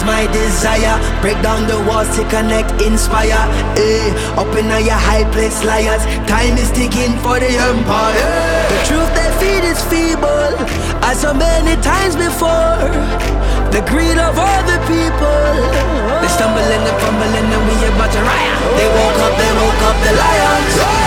is my desire. Break down the walls to connect, inspire. Up in your high place, liars. Time is ticking for the empire. The truth they feed is feeble, as so many times before. The greed of all the people. They stumble and they fumble and we about to riot. They woke up the lions.